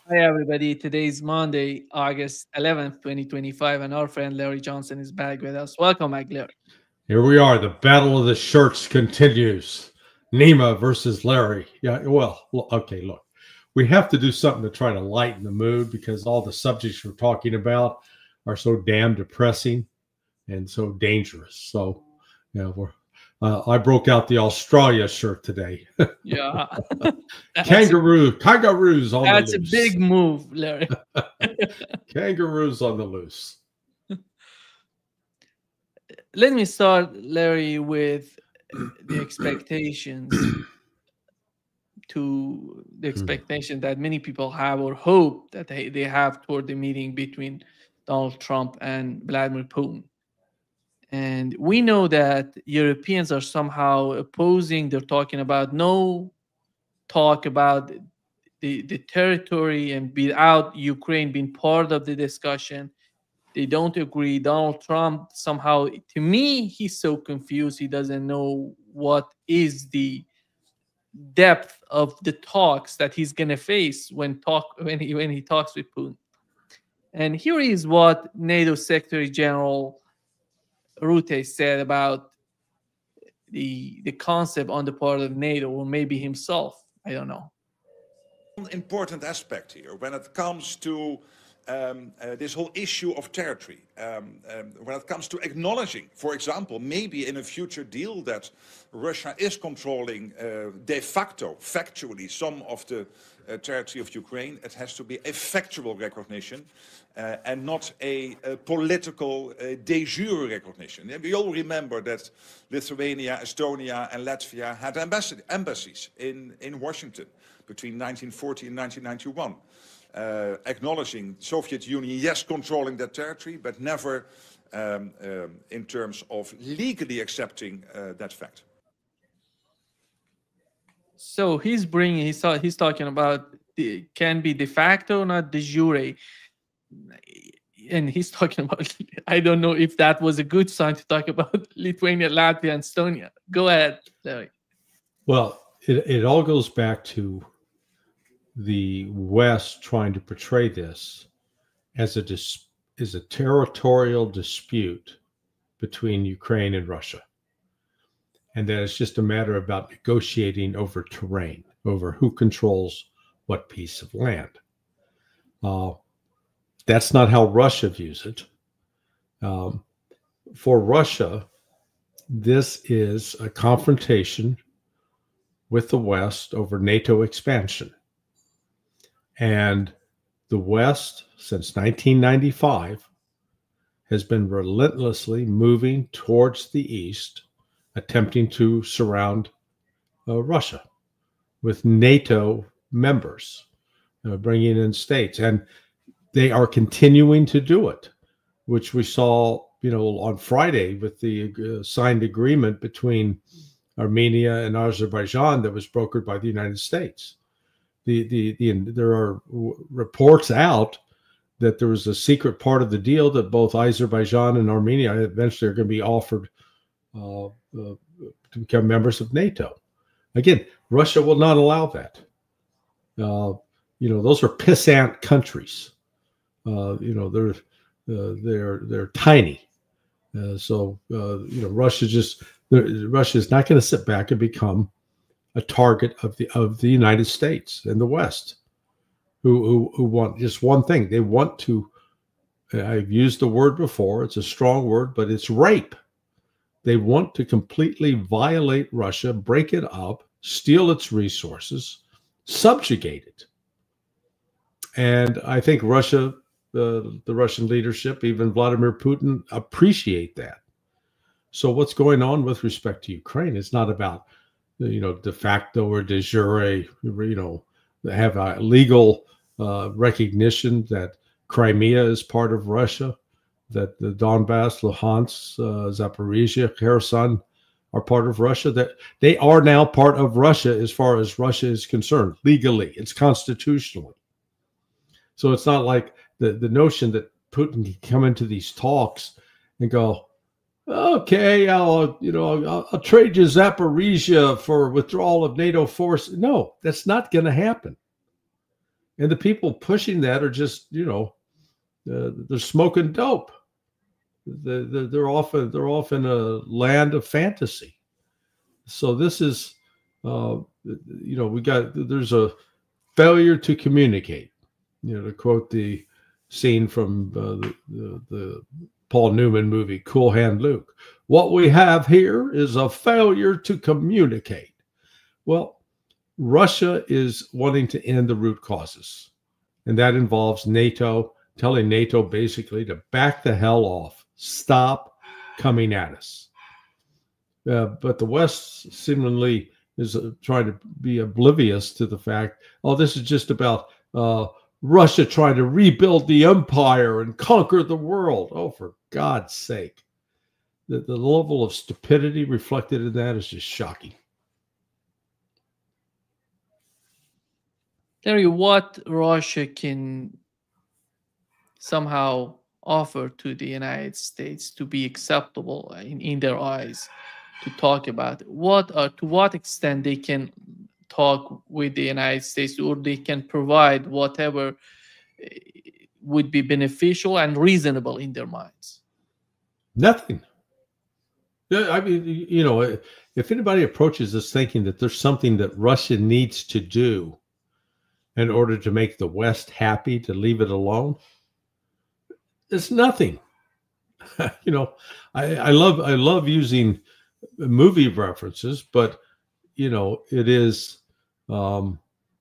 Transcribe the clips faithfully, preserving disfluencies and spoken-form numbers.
Hi, everybody. Today is Monday, August eleventh, twenty twenty-five, and our friend Larry Johnson is back with us. Welcome back, Larry. Here we are. The battle of the shirts continues. Nima versus Larry. Yeah, well, okay, look. We have to do something to try to lighten the mood because all the subjects we're talking about are so damn depressing and so dangerous. So, yeah, we're uh, I broke out the Australia shirt today. Yeah, that's a, Kangaroo, kangaroos on the that's a loose. big move, Larry. Kangaroos on the loose. Let me start, Larry, with the expectations to the expectation that many people have or hope that they, they have toward the meeting between Donald Trump and Vladimir Putin. And we know that Europeans are somehow opposing, they're talking about no talk about the, the territory and without Ukraine being part of the discussion. They don't agree. Donald Trump somehow, to me, he's so confused. He doesn't know what is the depth of the talks that he's gonna face when talk when he when he talks with Putin. And here is what NATO Secretary General Rutte said about the the concept on the part of NATO, or maybe himself. I don't know. One important aspect here when it comes to um, uh, this whole issue of territory, um, um, when it comes to acknowledging, for example, maybe in a future deal that Russia is controlling uh, de facto, factually, some of the uh, territory of Ukraine, it has to be a factual recognition uh, and not a, a political uh, de jure recognition. And we all remember that Lithuania, Estonia and Latvia had embassy, embassies in, in Washington between nineteen forty and nineteen ninety-one, uh, acknowledging the Soviet Union, yes, controlling that territory, but never um, um, in terms of legally accepting uh, that fact. So he's bringing he's ta- he's talking about the can be de facto, not de jure, and he's talking about. I don't know if that was a good sign to talk about Lithuania, Latvia, and Estonia. Go ahead, Larry. Well, it, it all goes back to the West trying to portray this as a dis, is a territorial dispute between Ukraine and Russia, and that it's just a matter about negotiating over terrain, over who controls what piece of land. Uh, that's not how Russia views it. Um, for Russia, this is a confrontation with the West over NATO expansion. And the West, since nineteen ninety-five, has been relentlessly moving towards the East, attempting to surround uh, Russia with NATO members, uh, bringing in states. And they are continuing to do it, which we saw, you know, on Friday with the uh, signed agreement between Armenia and Azerbaijan that was brokered by the United States. The, the, the, there are reports out that there was a secret part of the deal that both Azerbaijan and Armenia eventually are going to be offered uh, uh, to become members of NATO. Again, Russia will not allow that. Uh, you know, those are pissant countries. Uh, you know, they're uh, they're they're tiny. Uh, so uh, you know, Russia just Russia is not going to sit back and become a target of the of the United States and the West, who, who who want just one thing. They want to. I've used the word before. It's a strong word, but it's rape. They want to completely violate Russia, break it up, steal its resources, subjugate it. And I think Russia, uh, the Russian leadership, even Vladimir Putin, appreciate that. So what's going on with respect to Ukraine is not about, you know, de facto or de jure, you know, have a legal uh, recognition that Crimea is part of Russia, that the Donbass, Luhansk, uh, Zaporizhia, Kherson are part of Russia, that they are now part of Russia as far as Russia is concerned, legally, it's constitutionally. So it's not like the, the notion that Putin can come into these talks and go, okay, I'll, you know, I'll, I'll trade you Zaporizhia for withdrawal of NATO force. No, that's not going to happen. And the people pushing that are just, you know, uh, they're smoking dope. They're, they're often they're off in a land of fantasy. So this is, uh, you know, we got there's a failure to communicate. You know, to quote the scene from uh, the, the the Paul Newman movie Cool Hand Luke, what we have here is a failure to communicate. Well, Russia is wanting to end the root causes, and that involves NATO telling NATO basically to back the hell off, stop coming at us. Uh, but the West seemingly is uh, trying to be oblivious to the fact, oh, this is just about uh, Russia trying to rebuild the empire and conquer the world. Oh, for God's sake. The, the level of stupidity reflected in that is just shocking. Larry, what Russia can somehow offer to the United States to be acceptable in, in their eyes to talk about what or to what extent they can talk with the United States, or they can provide whatever would be beneficial and reasonable in their minds? Nothing. Yeah, I mean, you know, if anybody approaches this thinking that there's something that Russia needs to do in order to make the West happy to leave it alone, it's nothing. You know, I, I love I love using movie references, but you know, it is um,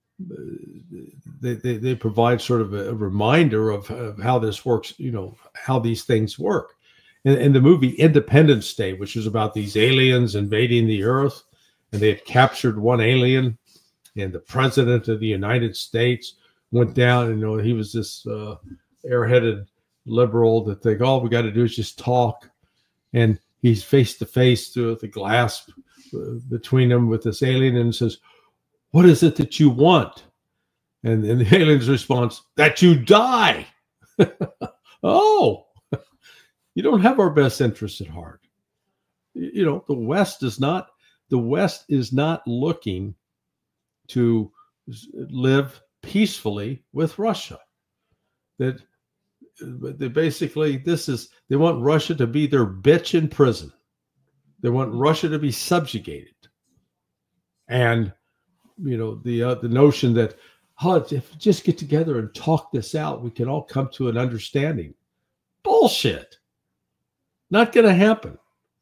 they, they they provide sort of a, a reminder of, of how this works. You know, how these things work. In, in the movie Independence Day, which was about these aliens invading the Earth, and they had captured one alien, and the president of the United States went down, and you know, he was this uh, airheaded liberal that think, all we got to do is just talk, and he's face to face through the glass between them with this alien and says, what is it that you want? And, and the alien's response, that you die. Oh, you don't have our best interests at heart. You know, the West is not, the West is not looking to live peacefully with Russia. That they basically, this is, they want Russia to be their bitch in prison. They want Russia to be subjugated. And, you know, the uh, the notion that, oh, if we just get together and talk this out, we can all come to an understanding. Bullshit. Not going to happen.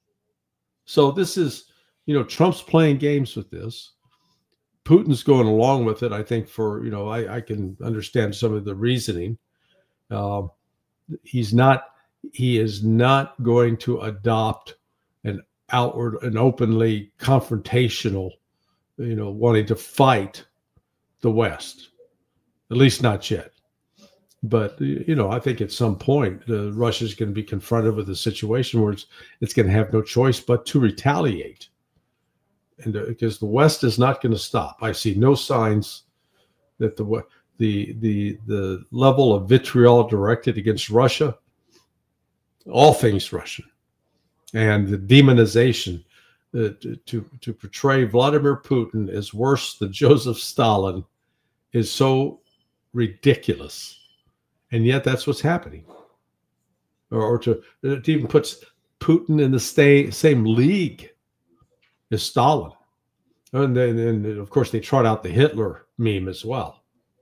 So this is, you know, Trump's playing games with this. Putin's going along with it, I think, for, you know, I, I can understand some of the reasoning. Um, he's not, he is not going to adopt an outward and openly confrontational, you know, wanting to fight the West, at least not yet. But, you know, I think at some point, uh, Russia is going to be confronted with a situation where it's, it's going to have no choice but to retaliate. And uh, because the West is not going to stop. I see no signs that the the the the level of vitriol directed against Russia, all things Russian, and the demonization uh, to, to to portray Vladimir Putin as worse than Joseph Stalin is so ridiculous. And yet that's what's happening. Or, or to it even puts Putin in the stay, same league as Stalin. And then, and of course, they trot out the Hitler meme as well.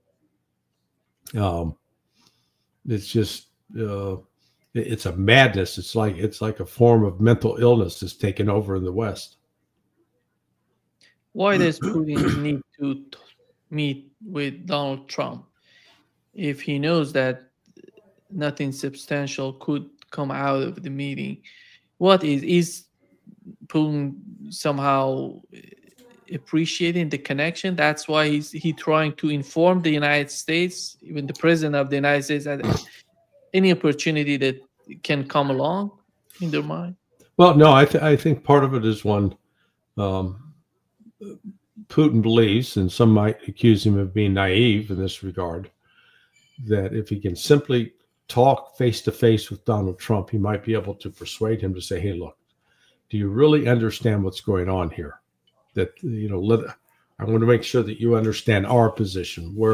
Um, it's just, uh, it, it's a madness. It's like, it's like a form of mental illness that's taken over in the West. Why does Putin need to t- meet with Donald Trump if he knows that nothing substantial could come out of the meeting? What is, is Putin somehow appreciating the connection? That's why he's he trying to inform the United States, even the president of the United States, that any opportunity that can come along in their mind? Well, no, I, th- I think part of it is one, um, Putin believes, and some might accuse him of being naive in this regard, that if he can simply talk face to face with Donald Trump, he might be able to persuade him to say, hey, look, do you really understand what's going on here? That, you know, let, I want to make sure that you understand our position. We're,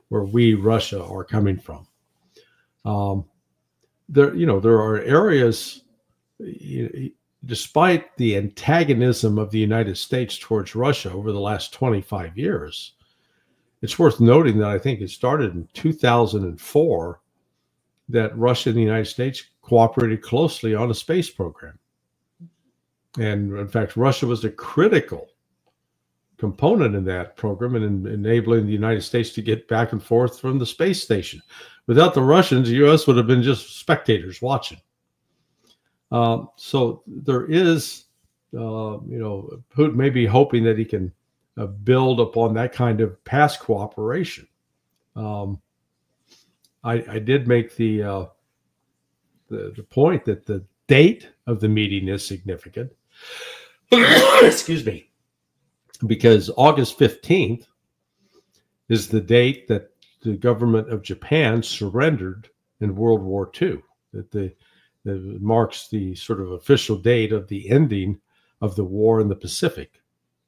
where we, Russia, are coming from. Um, there, you know, there are areas, despite the antagonism of the United States towards Russia over the last twenty-five years. It's worth noting that I think it started in two thousand four that Russia and the United States cooperated closely on a space program. And in fact, Russia was a critical component in that program and in enabling the United States to get back and forth from the space station. Without the Russians, the U S would have been just spectators watching. Um, so there is, uh, you know, Putin may be hoping that he can uh, build upon that kind of past cooperation. Um, I, I did make the, uh, the the point that the date of the meeting is significant. Excuse me. Because August fifteenth is the date that the government of Japan surrendered in World War Two. That the that marks the sort of official date of the ending of the war in the Pacific.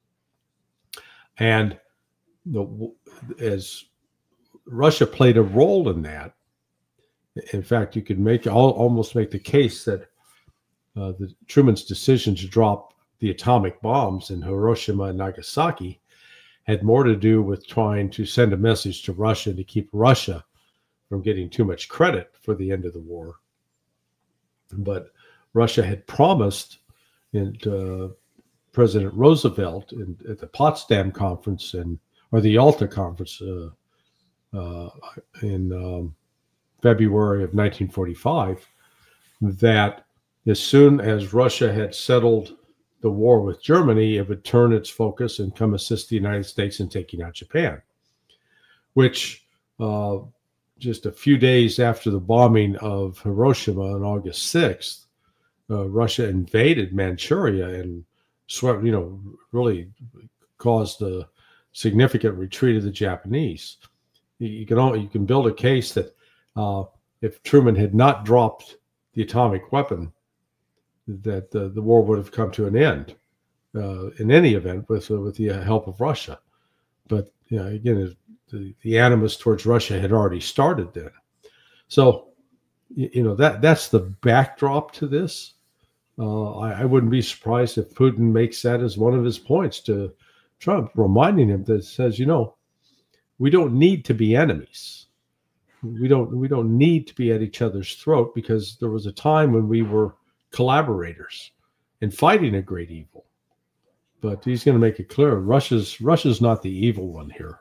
And the, as Russia played a role in that, in fact, you could make almost make the case that uh, the Truman's decision to drop the atomic bombs in Hiroshima and Nagasaki had more to do with trying to send a message to Russia to keep Russia from getting too much credit for the end of the war. But Russia had promised in, uh, President Roosevelt in, at the Potsdam Conference and or the Yalta Conference uh, uh, in um, February of nineteen forty-five that as soon as Russia had settled the war with Germany, it would turn its focus and come assist the United States in taking out Japan, which uh, just a few days after the bombing of Hiroshima on August sixth, uh, Russia invaded Manchuria and swept, you know, really caused a significant retreat of the Japanese. You, you can all, you can build a case that uh, if Truman had not dropped the atomic weapon, that uh, the war would have come to an end uh, in any event with uh, with the help of Russia. But you know, again, the, the animus towards Russia had already started then. So you, you know that that's the backdrop to this. Uh, I, I wouldn't be surprised if Putin makes that as one of his points to Trump, reminding him that says, you know, we don't need to be enemies. We don't we don't need to be at each other's throat because there was a time when we were collaborators in fighting a great evil. But he's going to make it clear Russia's Russia's not the evil one here.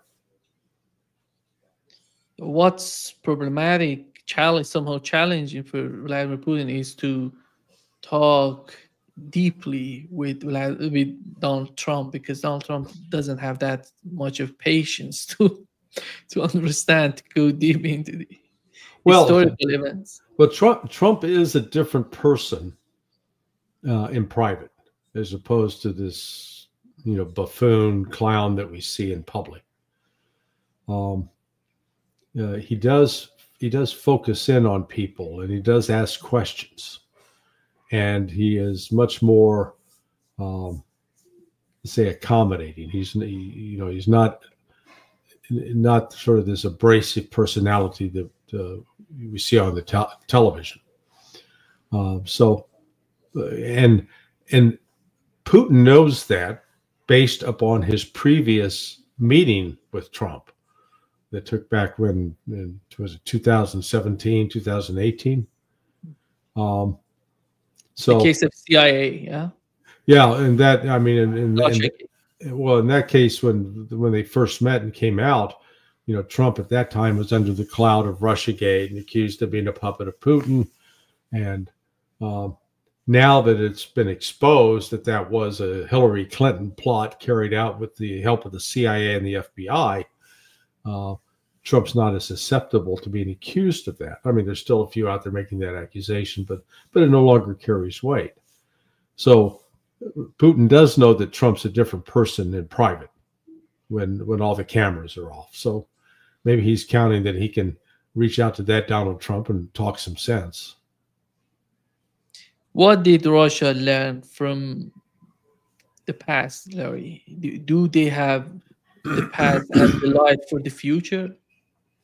What's problematic, challenge somehow challenging for Vladimir Putin is to talk deeply with with Donald Trump, because Donald Trump doesn't have that much of patience to to understand, to go deep into the well, historical events. Well, Trump Trump is a different person uh, in private as opposed to this, you know, buffoon clown that we see in public. Um, uh, he does he does focus in on people, and he does ask questions, and he is much more, um, say, accommodating. He's he, you know he's not not sort of this abrasive personality that uh, we see on the te television. Uh, so, and and Putin knows that based upon his previous meeting with Trump that took back when, in, was it two thousand seventeen, two thousand eighteen? Um, so the case of C I A, yeah, yeah, and that I mean, in, in, in, well, in that case, when when they first met and came out, you know, Trump at that time was under the cloud of Russiagate and accused of being a puppet of Putin. And um, now that it's been exposed that that was a Hillary Clinton plot carried out with the help of the C I A and the F B I, uh, Trump's not as susceptible to being accused of that. I mean, there's still a few out there making that accusation, but but it no longer carries weight. So Putin does know that Trump's a different person in private when when all the cameras are off. So maybe he's counting that he can reach out to that Donald Trump and talk some sense. What did Russia learn from the past, Larry? Do, do they have the past as the light for the future?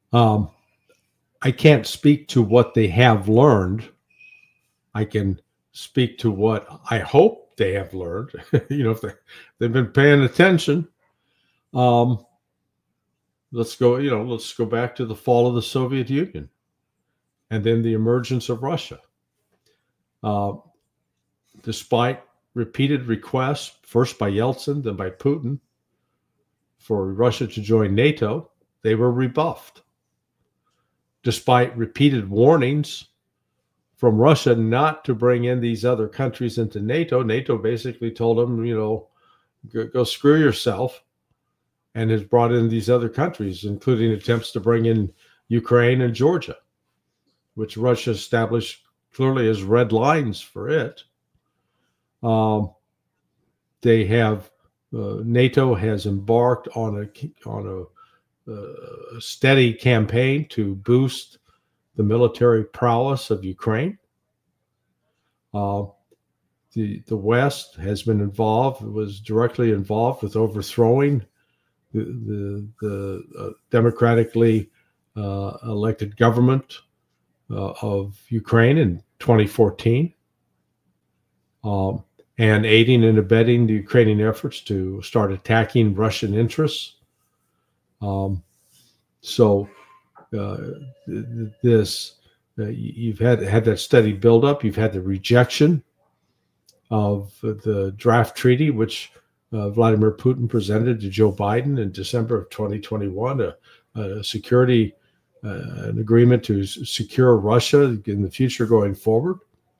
Um, I can't speak to what they have learned. I can speak to what I hope they have learned. You know, if they, they've been paying attention. Um, let's go, you know, let's go back to the fall of the Soviet Union and then the emergence of Russia. Uh, despite repeated requests, first by Yeltsin, then by Putin, for Russia to join NATO, they were rebuffed. Despite repeated warnings from Russia not to bring in these other countries into NATO, NATO basically told them, you know, go, go screw yourself, and has brought in these other countries, including attempts to bring in Ukraine and Georgia, which Russia established clearly as red lines for it. Um, they have, uh, NATO has embarked on a, on a, a steady campaign to boost the military prowess of Ukraine. Uh, the, the West has been involved, was directly involved with overthrowing the, the, the uh, democratically uh, elected government uh, of Ukraine in twenty fourteen, um, and aiding and abetting the Ukrainian efforts to start attacking Russian interests. Um, so uh, this, uh, you've had, had that steady buildup. You've had the rejection of the draft treaty, which uh, Vladimir Putin presented to Joe Biden in December of twenty twenty-one, a, a security, uh, an agreement to secure Russia in the future going forward.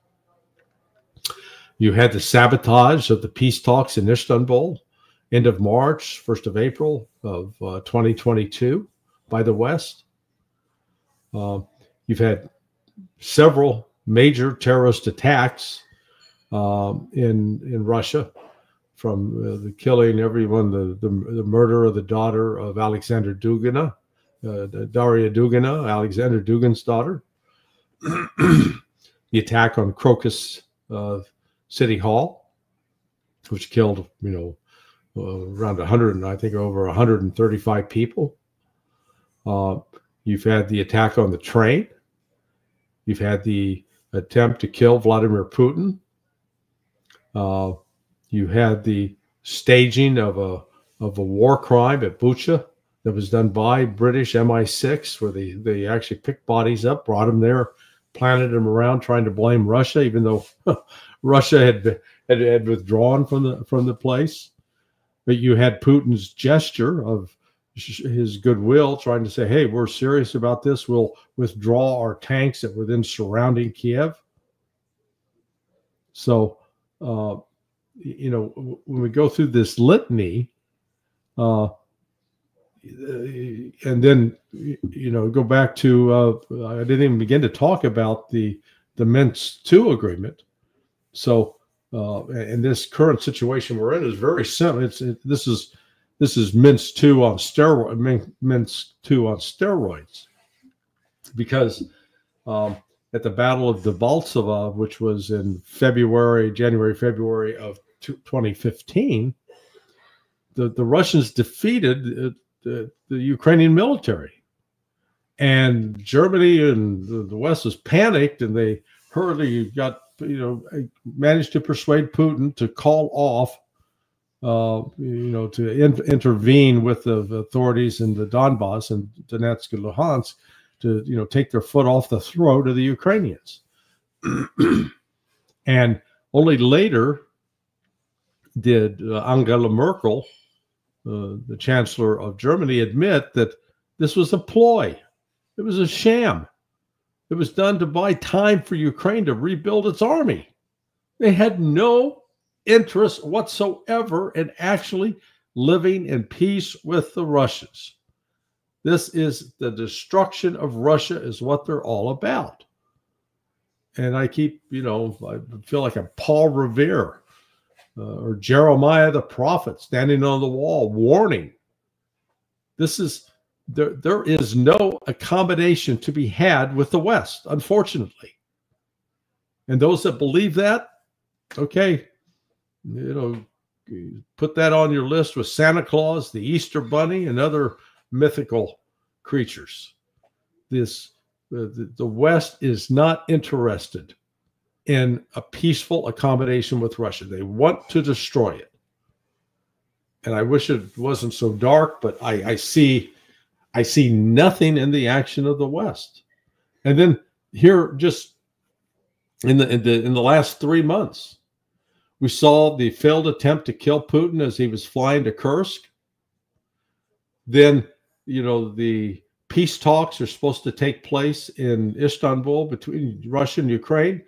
You had the sabotage of the peace talks in Istanbul, end of March, first of April of uh, twenty twenty-two by the West. Uh, you've had several major terrorist attacks um, in in Russia, from uh, the killing everyone, the, the the murder of the daughter of Alexander Dugina, uh, Daria Dugina, Alexander Dugin's daughter, the attack on Crocus uh, City Hall, which killed, you know, uh, around one hundred, I think over one hundred thirty-five people. Uh, you've had the attack on the train. You've had the attempt to kill Vladimir Putin. Uh, you had the staging of a of a war crime at Bucha that was done by British M I six, where they, they actually picked bodies up, brought them there, planted them around, trying to blame Russia, even though Russia had, had had withdrawn from the from the place. But you had Putin's gesture of his goodwill, trying to say, hey, we're serious about this. We'll withdraw our tanks that were then surrounding Kiev. So, uh, you know, when we go through this litany, uh, and then, you know, go back to, uh, I didn't even begin to talk about the, the Minsk two agreement. So, uh, and this current situation we're in is very simple. It's, it, this is, This is Minsk two on steroid, Minsk two on steroids, because um, at the Battle of Debaltseve, which was in February, January, February of twenty fifteen, the, the Russians defeated the, the, the Ukrainian military, and Germany and the, the West was panicked, and they hurriedly got, you know, managed to persuade Putin to call off Uh, you know, to in, intervene with the, the authorities in the Donbass and Donetsk and Luhansk to, you know, take their foot off the throat of the Ukrainians. And only later did uh, Angela Merkel, uh, the Chancellor of Germany, admit that this was a ploy. It was a sham. It was done to buy time for Ukraine to rebuild its army. They had no interest whatsoever in actually living in peace with the Russians. This is the destruction of Russia is what they're all about. And I keep, you know, I feel like I'm Paul Revere uh, or Jeremiah the prophet standing on the wall warning. This is, there, there is no accommodation to be had with the West, unfortunately. And those that believe that, okay, you know, put that on your list with Santa Claus, the Easter Bunny, and other mythical creatures. this uh, the, the West is not interested in a peaceful accommodation with Russia. They want to destroy it. And I wish it wasn't so dark, but I, I see I see nothing in the action of the West. And then here, just in the in the in the last three months, we saw the failed attempt to kill Putin as he was flying to Kursk. Then, you know, the peace talks are supposed to take place in Istanbul between Russia and Ukraine.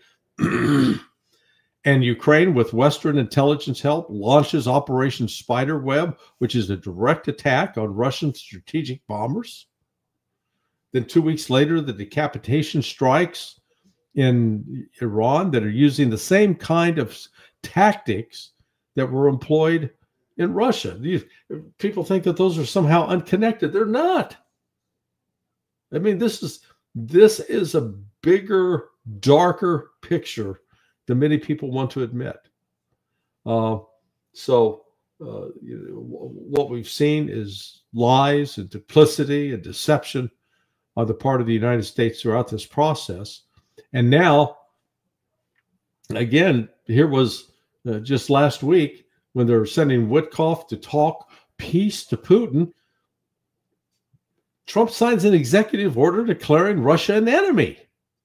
And Ukraine, with Western intelligence help, launches Operation Spiderweb, which is a direct attack on Russian strategic bombers. Then two weeks later, the decapitation strikes in Iran that are using the same kind of tactics that were employed in Russia. These people think that those are somehow unconnected. They're not. I mean, this is this is a bigger, darker picture than many people want to admit. Uh, so uh, you know, what we've seen is lies and duplicity and deception on the part of the United States throughout this process. And now, again, here was uh, just last week when they were sending Witkoff to talk peace to Putin, Trump signs an executive order declaring Russia an enemy.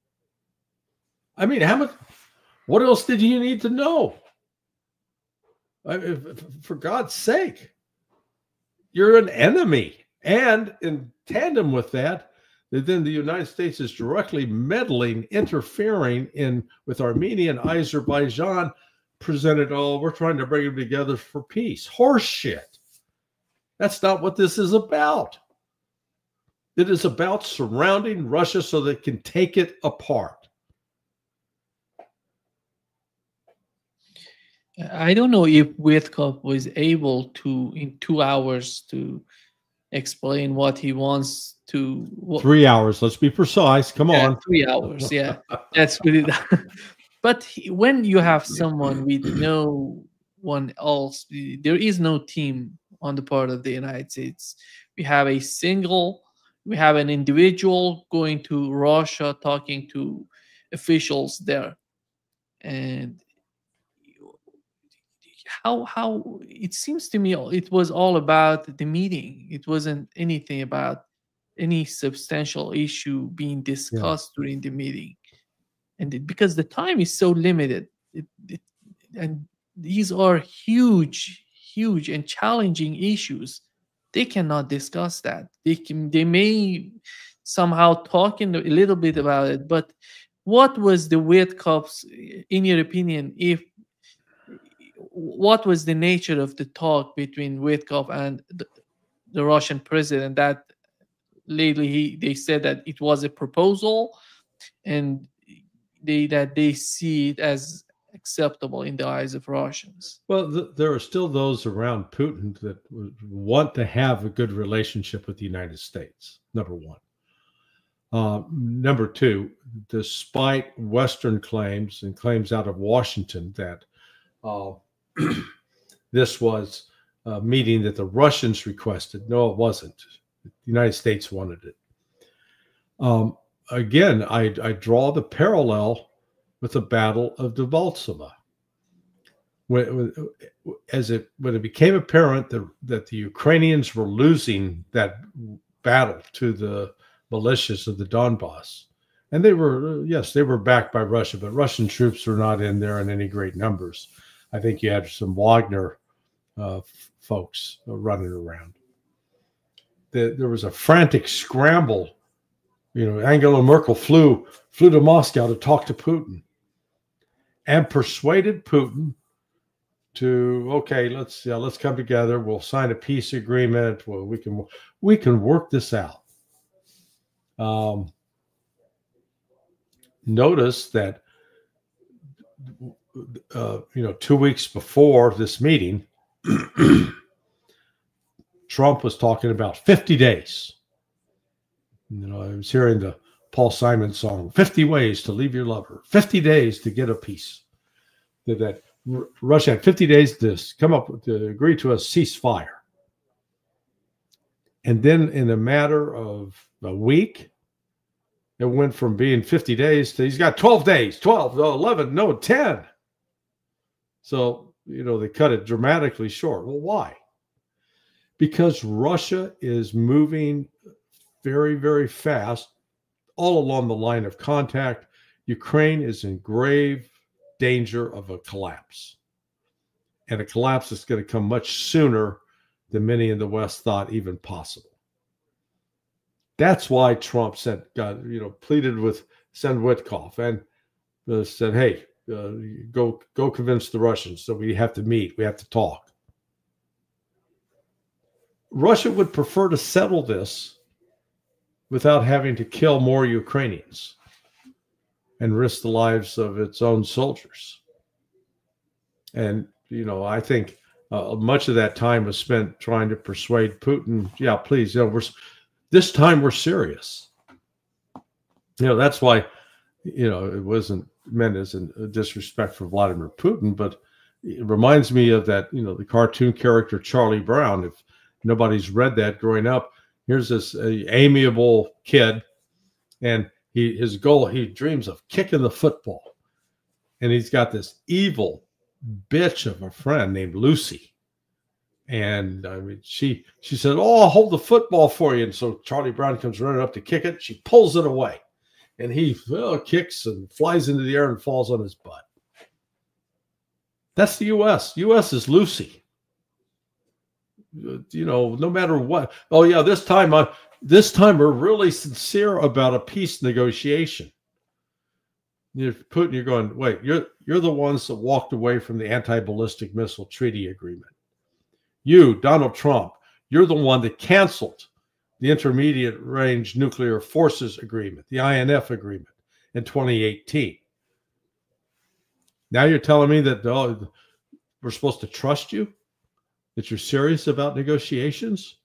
I mean, how much? What else did you need to know? I mean, for God's sake, you're an enemy. And in tandem with that, then the United States is directly meddling, interfering in with Armenia and Azerbaijan, presented, oh, we're trying to bring them together for peace. Horse shit. That's not what this is about. It is about surrounding Russia so they can take it apart. I don't know if Witkoff was able to, in two hours, to explain what he wants to. What, three hours. Let's be precise. Come yeah, on. Three hours. Yeah, that's really. But he, when you have someone with no one else, there is no team on the part of the United States. We have a single. We have an individual going to Russia, talking to officials there, and. How how it seems to me it was all about the meeting. It wasn't anything about any substantial issue being discussed yeah. during the meeting, and it, because the time is so limited, it, it, and these are huge, huge and challenging issues. They cannot discuss that. They can. They may somehow talk in a little bit about it, but what was the Witkoff's, in your opinion, if what was the nature of the talk between Witkoff and the, the Russian president? That lately he, they said that it was a proposal, and they that they see it as acceptable in the eyes of Russians. Well, th there are still those around Putin that want to have a good relationship with the United States, number one. Uh, number two, despite Western claims and claims out of Washington that uh, this was a meeting that the Russians requested. No, it wasn't. The United States wanted it. Um, again, I, I draw the parallel with the Battle of Debaltseve. When, when, as it, when it became apparent that, that the Ukrainians were losing that battle to the militias of the Donbass, and they were, yes, they were backed by Russia, but Russian troops were not in there in any great numbers. I think you had some Wagner uh, folks running around. The, there was a frantic scramble. You know, Angela Merkel flew flew to Moscow to talk to Putin, and persuaded Putin to, okay, let's yeah, let's come together. We'll sign a peace agreement. Well, we can we can work this out. Um, notice that. Uh, you know, two weeks before this meeting, Trump was talking about fifty days. You know, I was hearing the Paul Simon song, fifty ways to leave your lover, fifty days to get a peace. That, that Russia had fifty days to come up with, to agree to a ceasefire. And then in a matter of a week, It went from being fifty days to he's got twelve days, twelve, eleven, no, ten. So, you know, they cut it dramatically short. Well, why? Because Russia is moving very, very fast all along the line of contact. Ukraine is in grave danger of a collapse. And a collapse is going to come much sooner than many in the West thought even possible. That's why Trump said, God, you know, pleaded with Sen Witkoff and uh, said, hey, uh, go, go convince the Russians that we have to meet, we have to talk. Russia would prefer to settle this without having to kill more Ukrainians and risk the lives of its own soldiers. And, you know, I think uh, much of that time was spent trying to persuade Putin, yeah, please, you know, we're, this time we're serious. You know, that's why, you know, it wasn't meant as a disrespect for Vladimir Putin, but it reminds me of that, you know, the cartoon character Charlie Brown. If nobody's read that growing up, here's this uh, amiable kid, and he his goal, he dreams of kicking the football. And he's got this evil bitch of a friend named Lucy. And I mean, she she said, oh, I'll hold the football for you. And so Charlie Brown comes running up to kick it. She pulls it away. And he well, kicks and flies into the air and falls on his butt. That's the U S. U S is Lucy. You know, no matter what. Oh, yeah, this time, I, this time we're really sincere about a peace negotiation. You're Putin, you're going, wait, you're, you're the ones that walked away from the anti-ballistic missile treaty agreement. You, Donald Trump, you're the one that canceled the Intermediate Range Nuclear Forces Agreement, the I N F agreement, in twenty eighteen. Now you're telling me that oh, we're supposed to trust you? That you're serious about negotiations?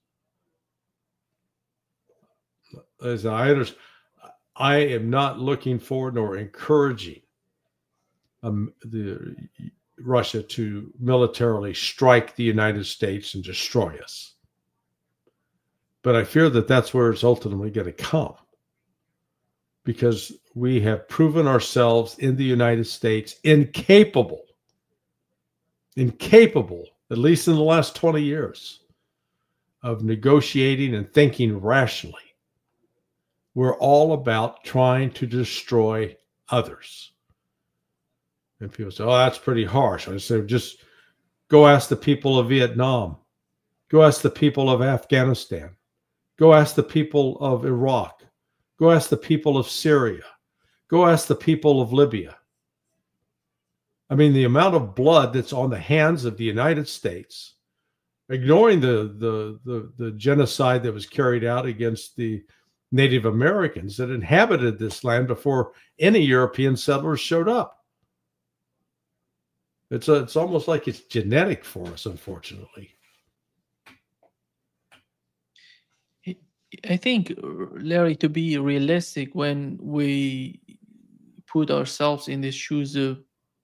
As I understand, I am not looking for nor encouraging um, the Russia to militarily strike the United States and destroy us. But I fear that that's where it's ultimately going to come, because we have proven ourselves in the United States incapable, incapable, at least in the last twenty years, of negotiating and thinking rationally. We're all about trying to destroy others. And people say, oh, that's pretty harsh. I say, just go ask the people of Vietnam. Go ask the people of Afghanistan. Go ask the people of Iraq. Go ask the people of Syria. Go ask the people of Libya. I mean, the amount of blood that's on the hands of the United States, ignoring the, the, the, the genocide that was carried out against the Native Americans that inhabited this land before any European settlers showed up. It's, a, it's almost like it's genetic for us, unfortunately. I think, Larry, to be realistic, when we put ourselves in the shoes of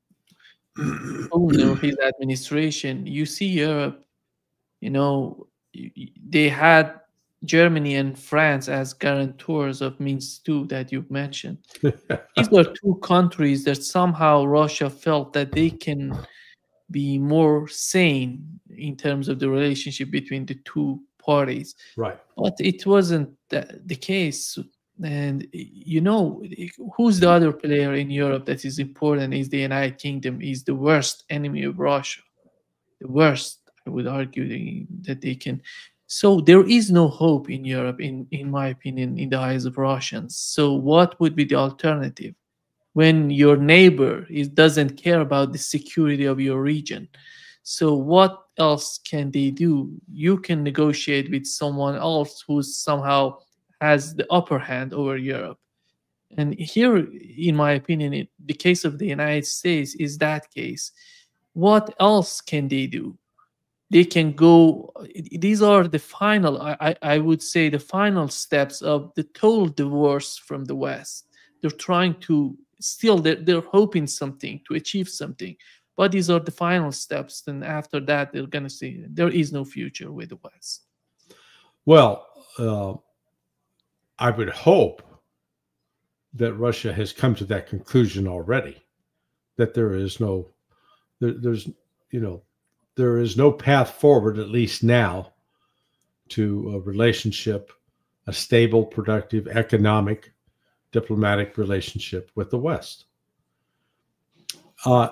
or his administration, you see Europe, you know, they had Germany and France as guarantors of Minsk two that you've mentioned. These are two countries that somehow Russia felt that they can be more sane in terms of the relationship between the two parties. Right. But it wasn't the, the case. And, you know, who's the other player in Europe that is important is the United Kingdom, is the worst enemy of Russia. The worst, I would argue, that they can. So there is no hope in Europe, in, in my opinion, in the eyes of Russians. So what would be the alternative? When your neighbor is, doesn't care about the security of your region. So what else can they do? You can negotiate with someone else who somehow has the upper hand over Europe. And here, in my opinion, it, the case of the United States is that case. What else can they do? They can go, these are the final, I, I would say, the final steps of the total divorce from the West. They're trying to, still, they're, they're hoping something, to achieve something. But these are the final steps. And after that, they're going to see there is no future with the West. Well, uh, I would hope that Russia has come to that conclusion already, that there is no, there, there's, you know, there is no path forward, at least now, to a relationship, a stable, productive, economic, diplomatic relationship with the West. Uh,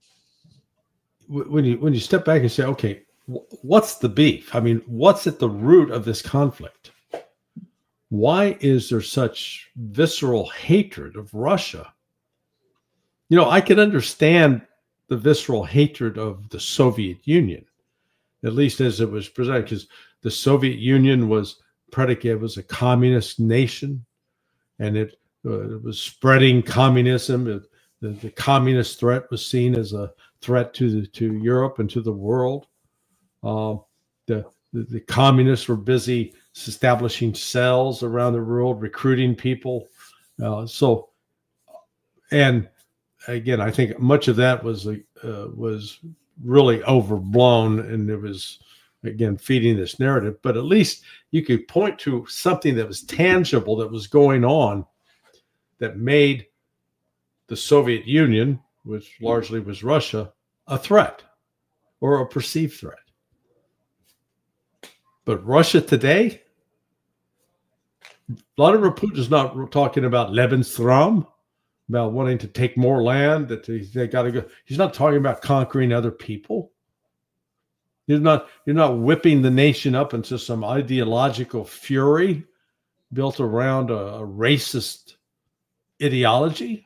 when you when you step back and say, okay, what's the beef? I mean, what's at the root of this conflict? Why is there such visceral hatred of Russia? You know, I can understand the visceral hatred of the Soviet Union, at least as it was presented, because the Soviet Union was predicated, was a communist nation, and it, uh, it was spreading communism. It, the, the communist threat was seen as a threat to the, to Europe and to the world. Uh, the, the the communists were busy establishing cells around the world, recruiting people. Uh, so, and again, I think much of that was uh, was really overblown, and it was, again, feeding this narrative. But at least you could point to something that was tangible that was going on that made the Soviet Union, which largely was Russia, a threat or a perceived threat. But Russia today, Vladimir Putin is not talking about Lebensraum, about wanting to take more land, that they, they got to go. He's not talking about conquering other people. You're not, you're not whipping the nation up into some ideological fury built around a, a racist ideology.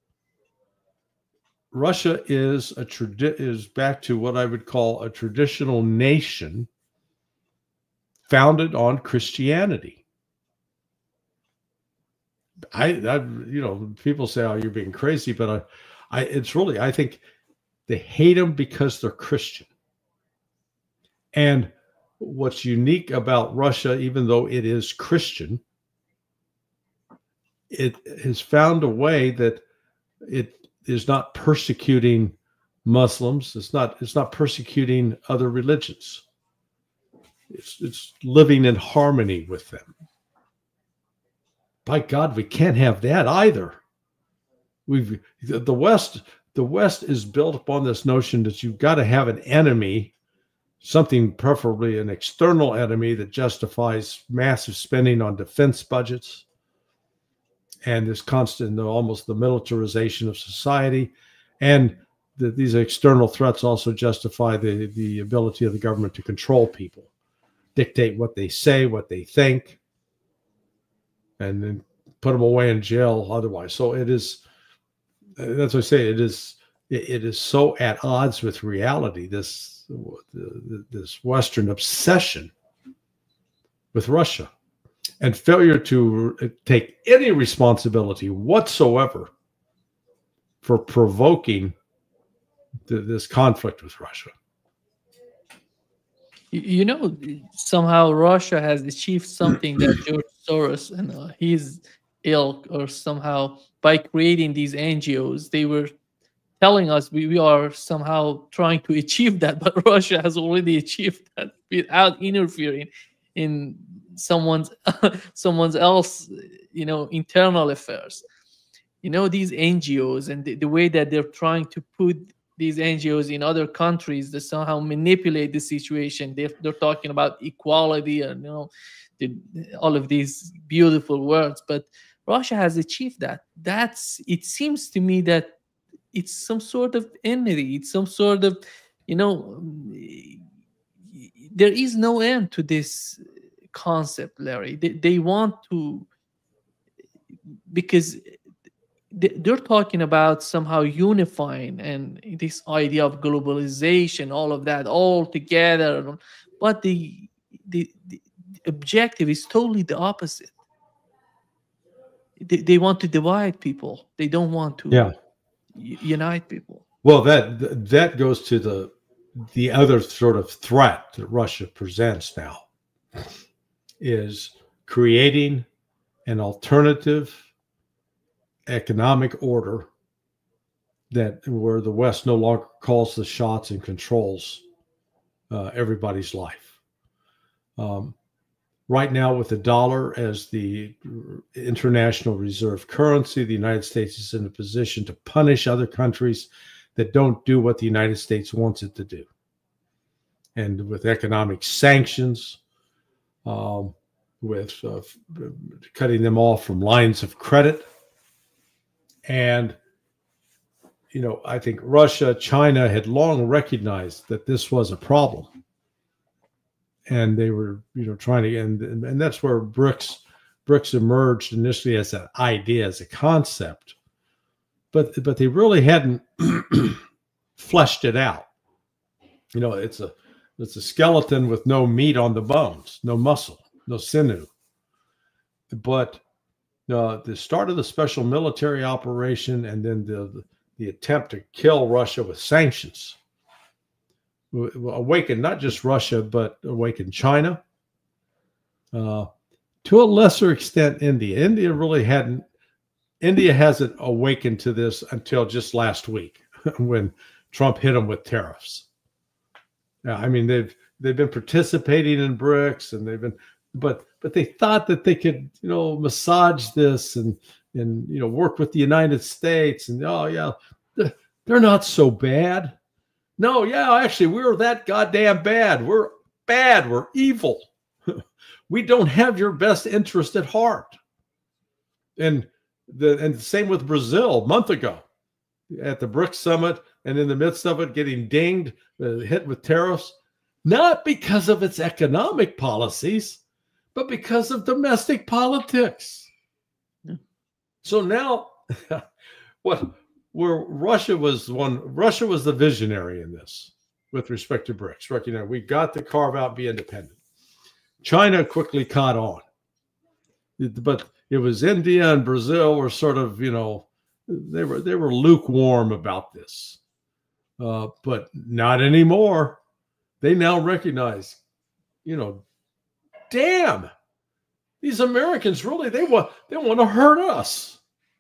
Russia is a tradi- is back to what I would call a traditional nation founded on Christianity. I, I you know, people say, "Oh, you're being crazy," but I, I, it's really, I think they hate them because they're Christian. And what's unique about Russia, even though it is Christian, it has found a way that it is not persecuting Muslims. It's not, it's not persecuting other religions. It's, it's living in harmony with them. By God, we can't have that either. We've, the West, the West is built upon this notion that you've got to have an enemy, something preferably an external enemy that justifies massive spending on defense budgets and this constant, almost the militarization of society. And the, these external threats also justify the, the ability of the government to control people, dictate what they say, what they think, and then put them away in jail otherwise. So it is, that's what I say, it is, it, it is so at odds with reality, this, this Western obsession with Russia and failure to take any responsibility whatsoever for provoking the, this conflict with Russia. You know, somehow Russia has achieved something that George Soros and uh, his ilk, or somehow by creating these N G Os, they were telling us we, we are somehow trying to achieve that, but Russia has already achieved that without interfering in someone's someone's else, you know, internal affairs. You know, these N G Os and the, the way that they're trying to put these N G Os in other countries that somehow manipulate the situation. They're, they're talking about equality and, you know, the, all of these beautiful words, but Russia has achieved that. That's, it seems to me that it's some sort of enmity. It's some sort of, you know, there is no end to this concept, Larry. They, they want to, because they're talking about somehow unifying and this idea of globalization, all of that all together. But the, the, the objective is totally the opposite. They, they want to divide people. They don't want to yeah. unite people. Well, that that goes to the the other sort of threat that Russia presents now, is creating an alternative economic order that where the West no longer calls the shots and controls uh, everybody's life. Um, right now, with the dollar as the international reserve currency, the United States is in a position to punish other countries that don't do what the United States wants it to do. And with economic sanctions, um, with uh, cutting them off from lines of credit. And, you know, I think Russia, China had long recognized that this was a problem. And they were, you know, trying to, and, and that's where BRICS, BRICS emerged initially as an idea, as a concept. But, but they really hadn't fleshed it out. You know, it's a, it's a skeleton with no meat on the bones, no muscle, no sinew. But uh, the start of the special military operation and then the, the, the attempt to kill Russia with sanctions awakened not just Russia, but awakened China. Uh, to a lesser extent, India. India really hadn't, India hasn't awakened to this until just last week when Trump hit them with tariffs. Yeah, I mean, they've they've been participating in BRICS and they've been, but but they thought that they could, you know, massage this and and you know work with the United States and oh yeah, they're not so bad. No, yeah, actually, we're that goddamn bad. We're bad. We're evil. We don't have your best interest at heart. And the and the same with Brazil a month ago at the BRICS summit, and in the midst of it, getting dinged, uh, hit with tariffs, not because of its economic policies, but because of domestic politics. Yeah. So now, what? Where Russia was one, Russia was the visionary in this with respect to BRICS. Recognize we got to carve out, be independent. China quickly caught on, but it was India and Brazil were sort of, you know, they were they were lukewarm about this, uh, but not anymore. They now recognize, you know, damn, these Americans really they want they want to hurt us.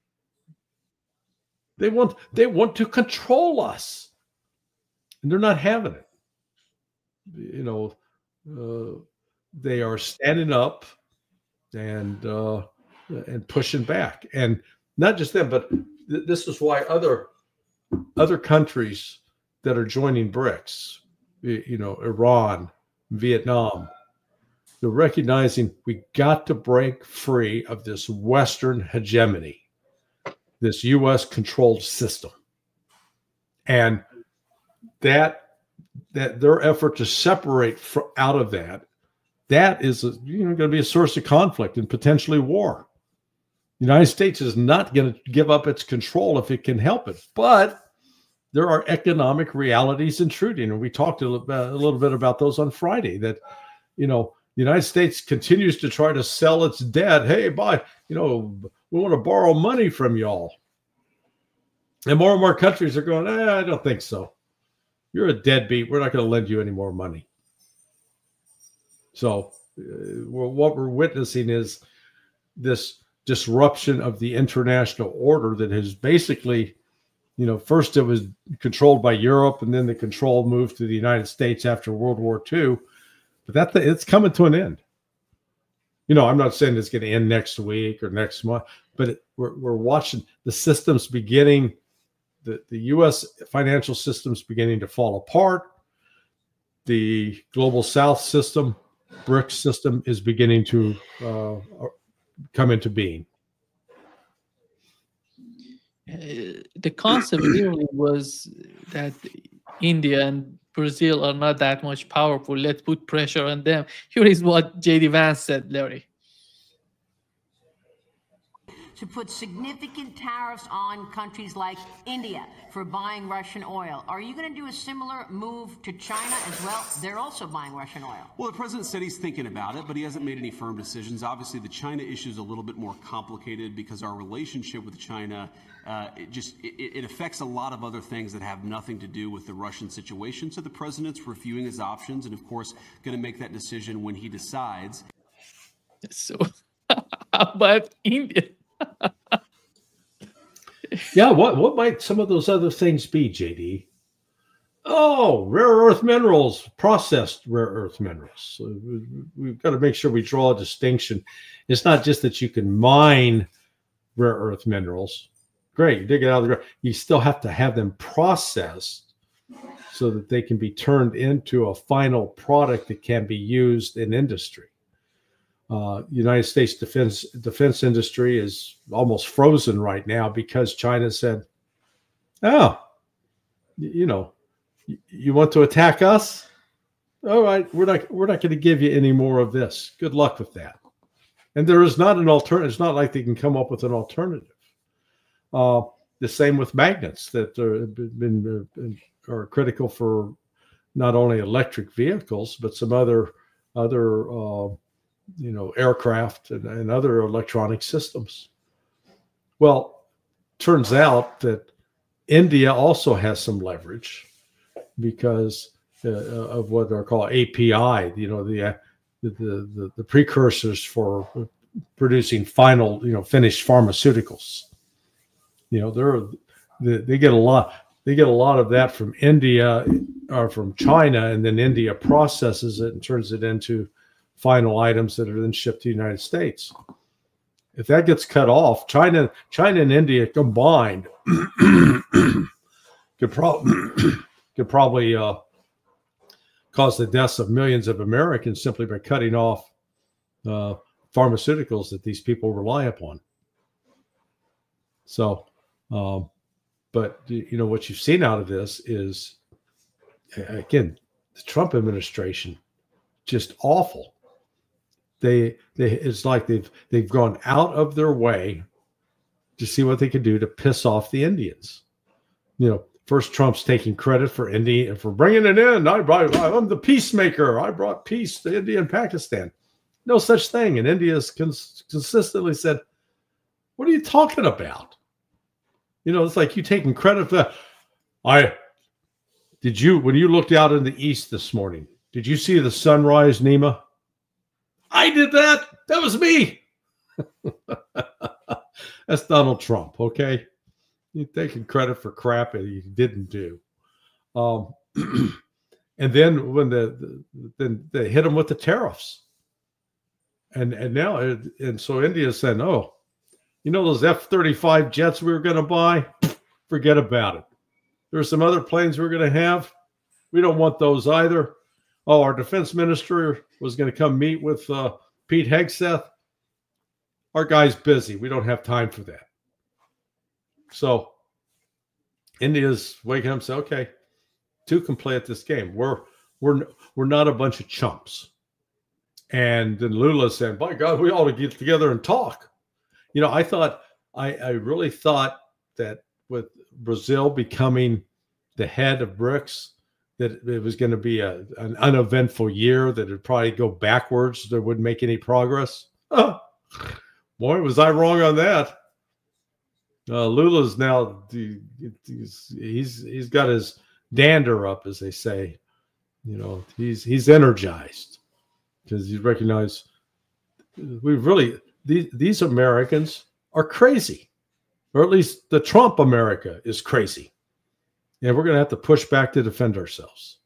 They want they want to control us, and they're not having it. You know, uh, they are standing up and uh, and pushing back, and not just them, but th- this is why other other countries that are joining BRICS, you know, Iran, Vietnam, they're recognizing we got to break free of this Western hegemony, this U S controlled system. And that that their effort to separate fr- out of that, that is a, you know, going to be a source of conflict and potentially war. The United States is not going to give up its control if it can help it. But there are economic realities intruding. And we talked a little, bit, a little bit about those on Friday, that, you know, the United States continues to try to sell its debt. Hey, buy, you know, we want to borrow money from y'all. And more and more countries are going, eh, I don't think so. You're a deadbeat. We're not going to lend you any more money. So uh, well, what we're witnessing is this disruption of the international order that has basically, you know, first it was controlled by Europe, and then the control moved to the United States after World War Two. But that it's coming to an end. You know, I'm not saying it's going to end next week or next month, but it, we're we're watching the systems beginning, the, the U S financial systems beginning to fall apart. The global South system, BRICS system, is beginning to uh, come into being. Uh, the concept really was that India and Brazil are not that much powerful. Let's put pressure on them. Here is what J D Vance said, Larry. To put significant tariffs on countries like India for buying Russian oil. Are you going to do a similar move to China as well? They're also buying Russian oil. Well, the president said he's thinking about it, but he hasn't made any firm decisions. Obviously, the China issue is a little bit more complicated because our relationship with China, uh, it just it, it affects a lot of other things that have nothing to do with the Russian situation. So the president's reviewing his options and, of course, going to make that decision when he decides. So, how about India? Yeah, what what might some of those other things be, J D? Oh, rare earth minerals, processed rare earth minerals. So we've got to make sure we draw a distinction. It's not just that you can mine rare earth minerals. Great, you dig it out of the ground. You still have to have them processed so that they can be turned into a final product that can be used in industry. Uh, United States defense defense industry is almost frozen right now because China said, "Oh, you know, you want to attack us? All right, we're not we're not going to give you any more of this. Good luck with that." And there is not an alternative. It's not like they can come up with an alternative. Uh, the same with magnets that are, have been, been are critical for not only electric vehicles but some other other uh, you know aircraft and, and other electronic systems. Well, turns out that India also has some leverage because uh, of what are called A P I. You know the uh, the, the the precursors for producing final you know finished pharmaceuticals. You know they're they, they get a lot they get a lot of that from India or from China, and then India processes it and turns it into final items that are then shipped to the United States. If that gets cut off, China, China and India combined could, pro- could probably uh, cause the deaths of millions of Americans simply by cutting off uh, pharmaceuticals that these people rely upon. So, um, but you know what you've seen out of this is, again, the Trump administration, just awful. They, they, it's like they've they've gone out of their way to see what they could do to piss off the Indians. You know, first Trump's taking credit for India for bringing it in. I brought, I'm the peacemaker. I brought peace to India and Pakistan. No such thing. And India has cons- consistently said, "What are you talking about?" You know, it's like you taking credit for that. I did you when you looked out in the east this morning. Did you see the sunrise, Nima? I did that. That was me. That's Donald Trump, okay? You're taking credit for crap that he didn't do. Um, and then when the, the then they hit him with the tariffs, and and now and so India is saying, "Oh, you know those F thirty-five jets we were going to buy? Forget about it. There's some other planes we're going to have. We don't want those either. Oh, our defense minister was going to come meet with uh, Pete Hegseth. Our guy's busy. We don't have time for that." So India's waking up and saying, "Okay, two can play at this game. We're we're we're not a bunch of chumps." And then Lula said, "By God, we ought to get together and talk." You know, I thought I, I really thought that with Brazil becoming the head of BRICS, that it was going to be a, an uneventful year, that it'd probably go backwards, that wouldn't make any progress. Oh, boy, was I wrong on that. Uh, Lula's now, he's, he's he's got his dander up, as they say. You know, he's he's energized because he recognized we've really, these, these Americans are crazy, or at least the Trump America is crazy. And we're going to have to push back to defend ourselves.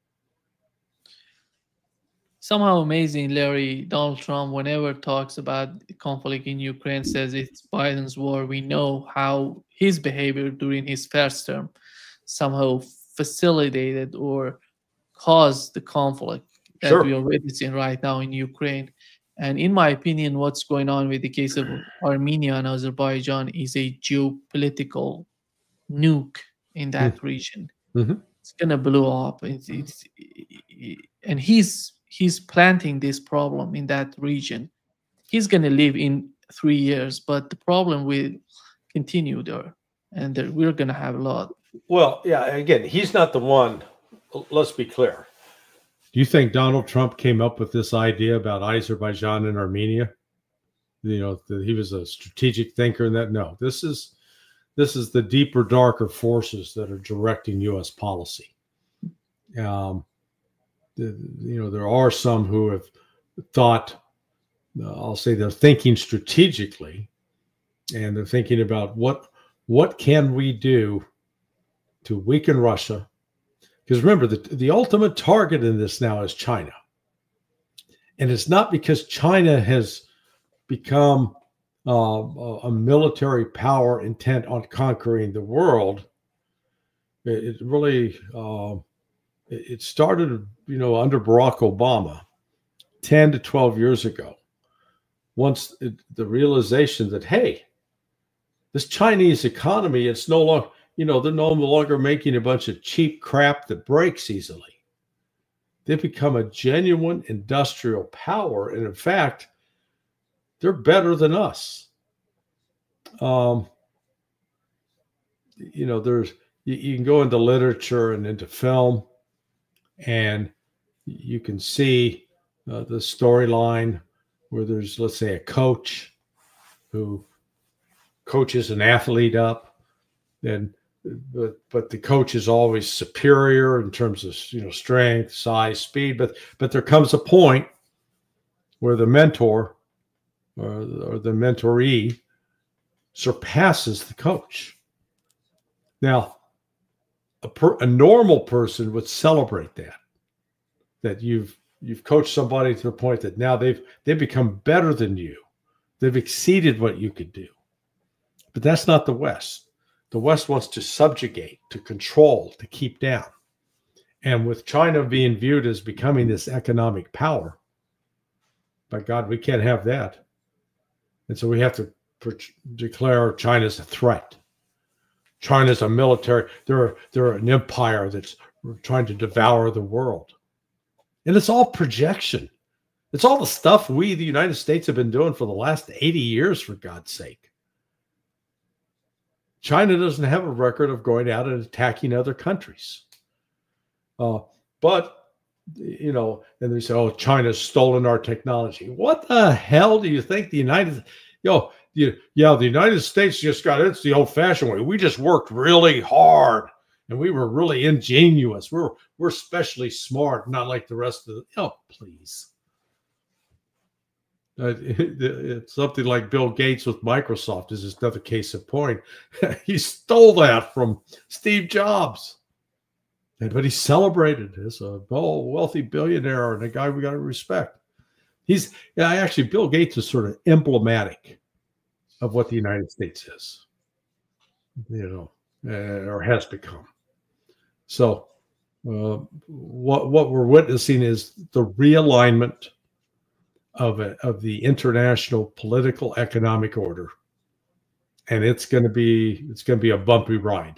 Somehow amazing, Larry, Donald Trump, whenever talks about the conflict in Ukraine, says it's Biden's war. We know how his behavior during his first term somehow facilitated or caused the conflict that Sure. we are witnessing right now in Ukraine. And in my opinion, what's going on with the case of Armenia and Azerbaijan is a geopolitical nuke in that mm-hmm. region. Mm-hmm. It's gonna blow up. It's, it's, it, and he's he's planting this problem in that region. He's gonna live in three years, but the problem will continue there, and there, we're gonna have a lot. Well, yeah. Again, he's not the one. Let's be clear. Do you think Donald Trump came up with this idea about Azerbaijan and Armenia? You know, that he was a strategic thinker in that? No, this is this is the deeper, darker forces that are directing U S policy. Um, the, you know, there are some who have thought, uh, I'll say they're thinking strategically, and they're thinking about what what can we do to weaken Russia, Because remember, the, the ultimate target in this now is China. And it's not because China has become uh, a military power intent on conquering the world. It, it really, uh, it, it started, you know, under Barack Obama ten to twelve years ago. Once it, the realization that, hey, this Chinese economy, it's no longer, you know, they're no longer making a bunch of cheap crap that breaks easily. They've become a genuine industrial power. And in fact, they're better than us. Um, you know, there's, you, you can go into literature and into film, and you can see uh, the storyline where there's, let's say, a coach who coaches an athlete up, and but but the coach is always superior in terms of, you know, strength, size, speed. But but there comes a point where the mentor or, or the mentoree surpasses the coach. Now, a, per, a normal person would celebrate that, that you've you've coached somebody to the point that now they've they've become better than you. They've exceeded what you could do. But that's not the West. The West wants to subjugate, to control, to keep down. And with China being viewed as becoming this economic power, by God, we can't have that. And so we have to declare China's a threat. China's a military, they're, they're an empire that's trying to devour the world. And it's all projection. It's all the stuff we, the United States, have been doing for the last eighty years, for God's sake. China doesn't have a record of going out and attacking other countries. Uh, but, you know, and they say, oh, China's stolen our technology. What the hell do you think the United, you know, you, yeah, the United States just got, it's the old fashioned way. We just worked really hard and we were really ingenious. We're, we're especially smart, not like the rest of the, oh, please. Uh, it, it's something like Bill Gates with Microsoft is just another case in point. He stole that from Steve Jobs, and but he's celebrated as a oh, wealthy billionaire and a guy we got to respect. He's yeah, actually Bill Gates is sort of emblematic of what the United States is, you know, uh, or has become. So, uh, what what we're witnessing is the realignment of a, of the international political economic order, and it's going to be it's going to be a bumpy ride.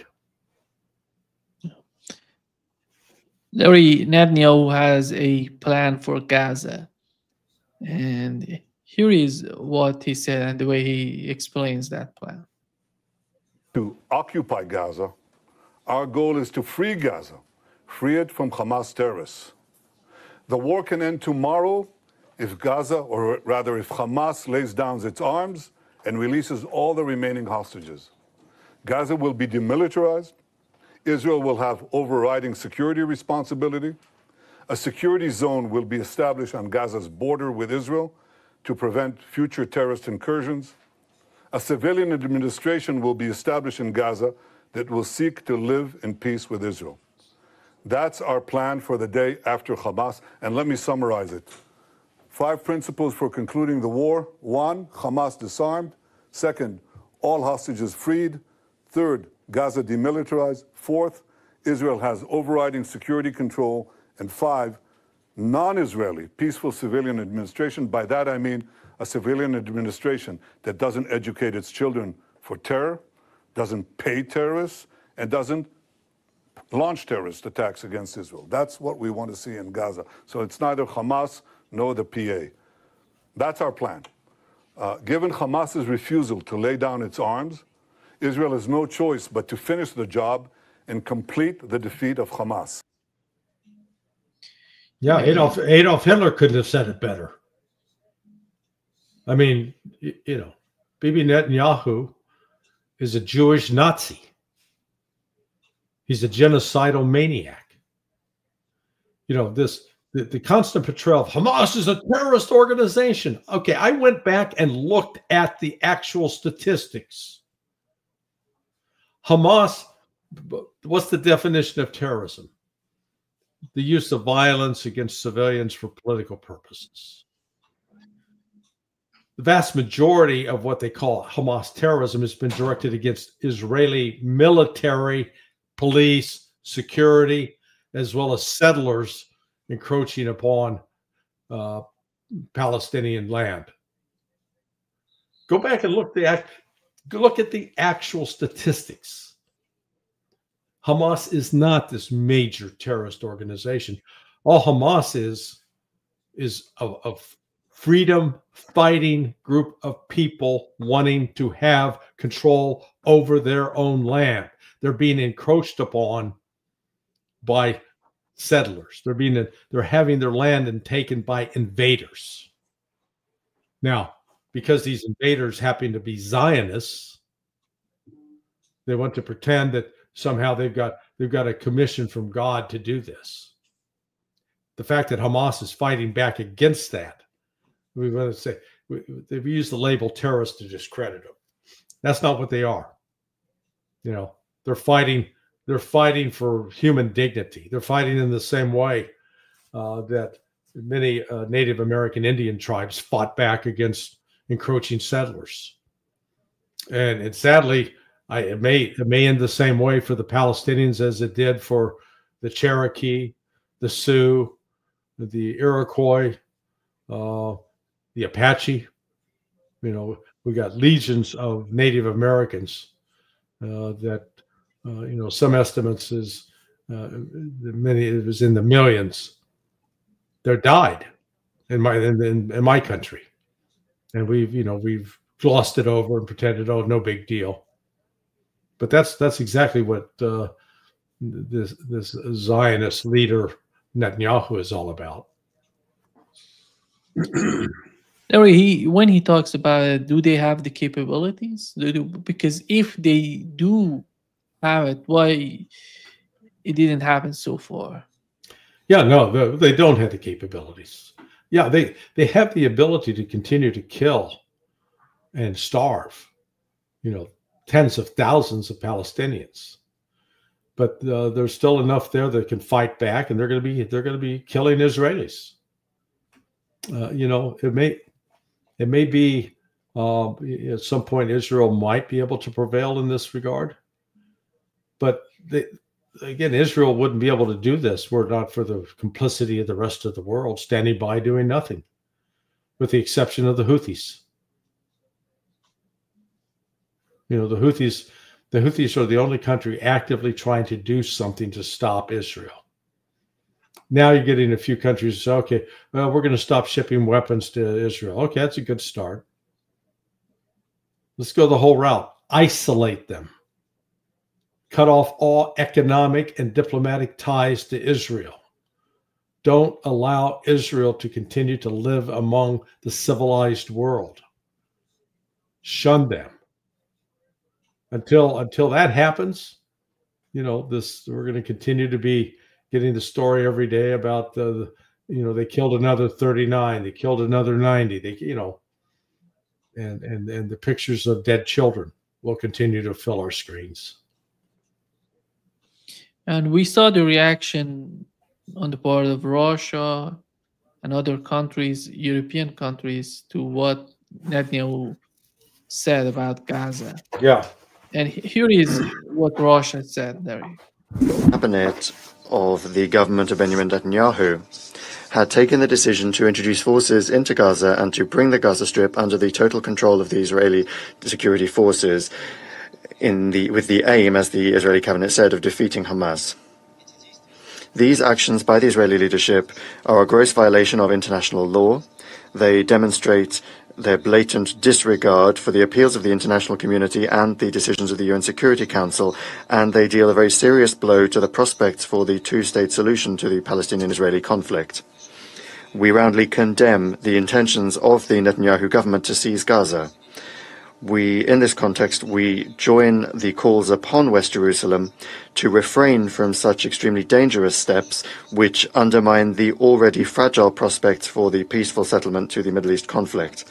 Larry, Netanyahu has a plan for Gaza, and here is what he said and the way he explains that plan. To occupy Gaza, our goal is to free Gaza, free it from Hamas terrorists. The war can end tomorrow if Gaza, or rather if Hamas, lays down its arms and releases all the remaining hostages. Gaza will be demilitarized. Israel will have overriding security responsibility. A security zone will be established on Gaza's border with Israel to prevent future terrorist incursions. A civilian administration will be established in Gaza that will seek to live in peace with Israel. That's our plan for the day after Hamas, and let me summarize it. Five principles for concluding the war. One, Hamas disarmed. Second, all hostages freed. Third, Gaza demilitarized. Fourth, Israel has overriding security control. And five, non-Israeli peaceful civilian administration. By that I mean a civilian administration that doesn't educate its children for terror, doesn't pay terrorists, and doesn't launch terrorist attacks against Israel. That's what we want to see in Gaza. So it's neither Hamas nor the P A. That's our plan. Uh, given Hamas's refusal to lay down its arms, Israel has no choice but to finish the job and complete the defeat of Hamas. Yeah, Adolf, Adolf Hitler couldn't have said it better. I mean, you, you know, Bibi Netanyahu is a Jewish Nazi. He's a genocidal maniac. You know, this the, the constant portrayal of Hamas is a terrorist organization. Okay, I went back and looked at the actual statistics. Hamas, what's the definition of terrorism? the use of violence against civilians for political purposes. The vast majority of what they call Hamas terrorism has been directed against Israeli military, police, security, as well as settlers encroaching upon uh, Palestinian land. Go back and look the look at the actual statistics. Hamas is not this major terrorist organization. All Hamas is is a, a freedom-fighting group of people wanting to have control over their own land. They're being encroached upon by settlers. They're being they're having their land and taken by invaders. Now, because these invaders happen to be Zionists, they want to pretend that somehow they've got they've got a commission from God to do this. The fact that Hamas is fighting back against that, we want to say we, they've used the label terrorist to discredit them. That's not what they are. You know, they're fighting. They're fighting for human dignity. They're fighting in the same way uh, that many uh, Native American Indian tribes fought back against encroaching settlers. And, and sadly, I, it may it may end the same way for the Palestinians as it did for the Cherokee, the Sioux, the Iroquois, uh, the Apache. You know, we got legions of Native Americans uh, that, uh, you know, some estimates is uh, many, it was in the millions. They died in my in, in, in my country, and we've you know we've glossed it over and pretended, oh, no big deal. But that's that's exactly what uh, this this Zionist leader Netanyahu is all about. Larry, he when he talks about it, do they have the capabilities? Do they, because if they do have it, why it didn't happen so far? Yeah, no, they don't have the capabilities. Yeah, they they have the ability to continue to kill and starve, you know, tens of thousands of Palestinians. But uh, there's still enough there that can fight back, and they're going to be they're going to be killing Israelis. Uh, you know, it may it may be uh, at some point Israel might be able to prevail in this regard, but they, again, Israel wouldn't be able to do this were it not for the complicity of the rest of the world standing by doing nothing, with the exception of the Houthis. You know, the Houthis, the Houthis are the only country actively trying to do something to stop Israel. Now you're getting a few countries who say, okay, well, we're going to stop shipping weapons to Israel. Okay, that's a good start. Let's go the whole route. Isolate them. Cut off all economic and diplomatic ties to Israel. Don't allow Israel to continue to live among the civilized world. Shun them. Until until that happens, you know, this we're going to continue to be getting the story every day about the, you know, they killed another thirty-nine, they killed another ninety, they, you know, and and and the pictures of dead children will continue to fill our screens. And we saw the reaction on the part of Russia and other countries, European countries, to what Netanyahu said about Gaza. Yeah. And here is what Russia said, Larry. Cabinet of the government of Benjamin Netanyahu had taken the decision to introduce forces into Gaza and to bring the Gaza Strip under the total control of the Israeli security forces, in the with the aim, as the Israeli cabinet said, of defeating Hamas. These actions by the Israeli leadership are a gross violation of international law. They demonstrate their blatant disregard for the appeals of the international community and the decisions of the U N Security Council, and they deal a very serious blow to the prospects for the two-state solution to the Palestinian-Israeli conflict. We roundly condemn the intentions of the Netanyahu government to seize Gaza. We, in this context, we join the calls upon West Jerusalem to refrain from such extremely dangerous steps which undermine the already fragile prospects for the peaceful settlement to the Middle East conflict.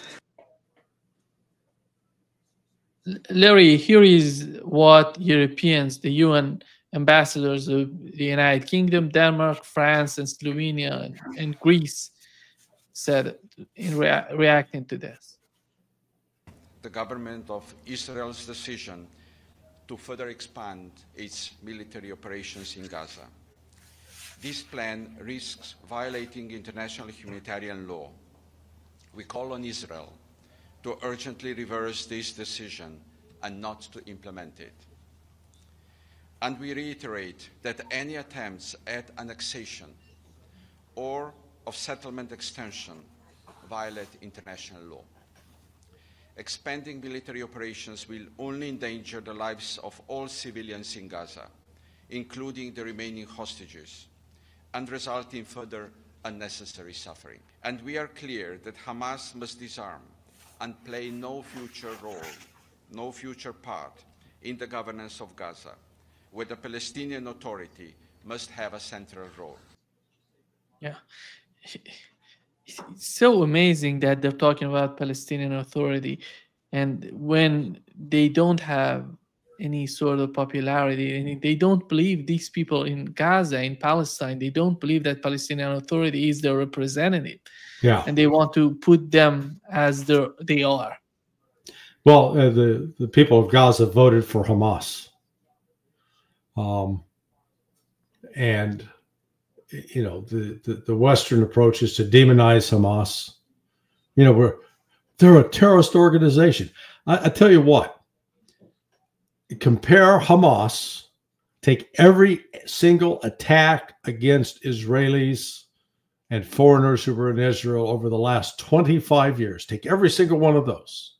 Larry, here is what Europeans, the U N ambassadors of the United Kingdom, Denmark, France, and Slovenia, and, and Greece said in rea reacting to this. The government of Israel's decision to further expand its military operations in Gaza. This plan risks violating international humanitarian law. We call on Israel to urgently reverse this decision and not to implement it. And we reiterate that any attempts at annexation or of settlement extension violate international law. Expanding military operations will only endanger the lives of all civilians in Gaza, including the remaining hostages, and result in further unnecessary suffering. And we are clear that Hamas must disarm and play no future role, no future part in the governance of Gaza, where the Palestinian Authority must have a central role. Yeah. It's so amazing that they're talking about Palestinian Authority, and when they don't have any sort of popularity, and they don't believe, these people in Gaza, in Palestine, they don't believe that Palestinian Authority is their representative. Yeah. And they want to put them as their, they are. Well, uh, the, the people of Gaza voted for Hamas. Um, and, you know, the, the, the Western approach is to demonize Hamas. You know, we're, they're a terrorist organization. I, I tell you what, compare Hamas, take every single attack against Israelis and foreigners who were in Israel over the last twenty-five years, take every single one of those.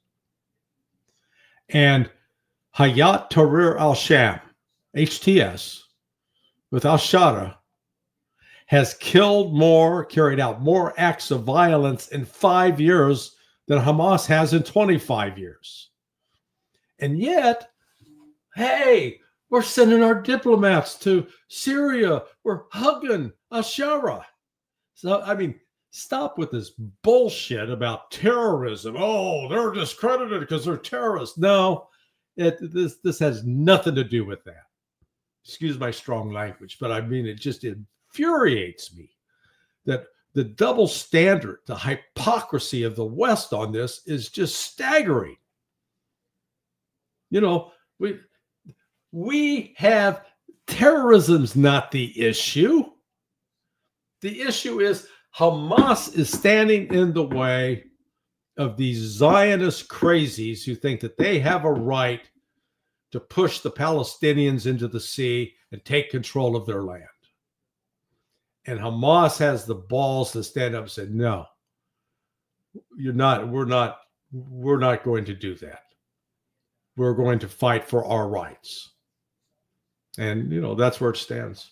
And Hayat Tahrir al-Sham, H T S, with al-Shara, has killed more, carried out more acts of violence in five years than Hamas has in twenty-five years. And yet, hey, we're sending our diplomats to Syria. We're hugging al-Shara. So, I mean, stop with this bullshit about terrorism. Oh, they're discredited because they're terrorists. No, it, this, this has nothing to do with that. Excuse my strong language, but I mean, it just infuriates me that the double standard, the hypocrisy of the West on this is just staggering. You know, we, we have terrorism's not the issue. The issue is Hamas is standing in the way of these Zionist crazies who think that they have a right to push the Palestinians into the sea and take control of their land. And Hamas has the balls to stand up and say, no, you're not, we're not, we're not going to do that. We're going to fight for our rights. And, you know, that's where it stands.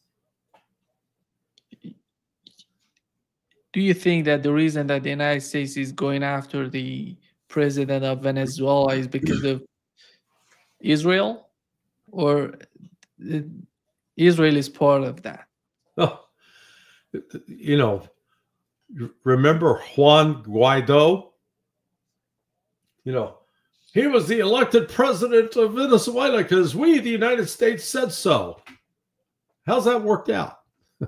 Do you think that the reason that the United States is going after the president of Venezuela is because of Israel, or Israel is part of that? Oh, you know, remember Juan Guaido? You know, he was the elected president of Venezuela because we, the United States, said so. How's that worked out?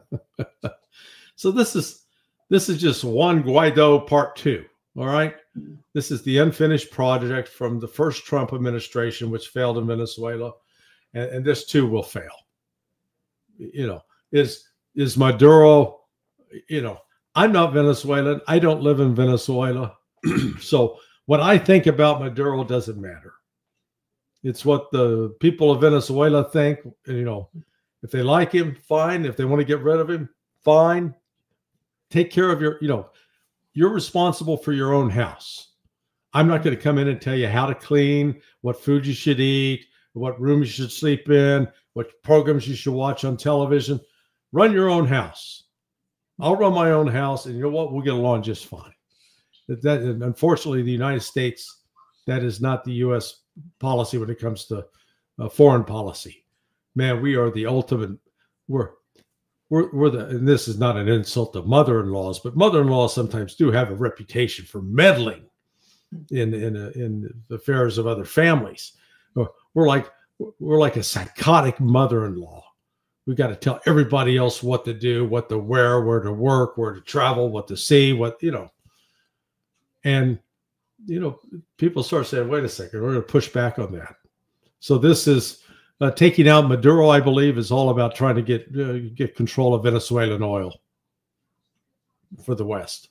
So this is this is just Juan Guaido part two. All right. This is the unfinished project from the first Trump administration, which failed in Venezuela. And, and this too will fail. You know, is is Maduro, you know, I'm not Venezuelan. I don't live in Venezuela. So what I think about Maduro doesn't matter. It's what the people of Venezuela think. You know, if they like him, fine. If they want to get rid of him, fine. Take care of your, you know, you're responsible for your own house. I'm not going to come in and tell you how to clean, what food you should eat, what room you should sleep in, what programs you should watch on television. Run your own house. I'll run my own house, and you know what? We'll get along just fine. That, that unfortunately, the United States, that is not the U S policy when it comes to uh, foreign policy. Man, we are the ultimate. We're We're, we're the, and this is not an insult to mother-in-laws, but mother-in-laws sometimes do have a reputation for meddling in in in the affairs of other families. We're like we're like a psychotic mother-in-law. We got to tell everybody else what to do, what to wear, where to work, where to travel, what to see, what, you know. And, you know, people start saying, wait a second, we're going to push back on that. So this is uh, taking out Maduro, I believe, is all about trying to get uh, get control of Venezuelan oil for the West.